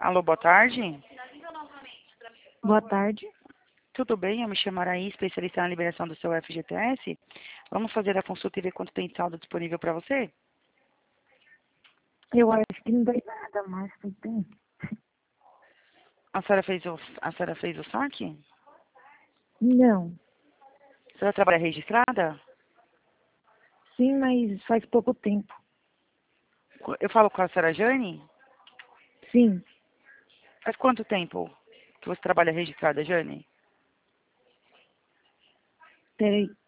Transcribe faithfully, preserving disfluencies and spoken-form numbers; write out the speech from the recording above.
Alô, boa tarde. Boa tarde. Tudo bem? Eu me chamo Araí, especialista na liberação do seu F G T S. Vamos fazer a consulta e ver quanto tem de saldo disponível para você? Eu acho que não dei nada, mas tudo bem. A senhora fez o, a senhora fez o saque? Não. A senhora trabalha registrada? Sim, mas faz pouco tempo. Eu falo com a senhora Jane? Sim. Faz quanto tempo que você trabalha registrada, Jane? Peraí.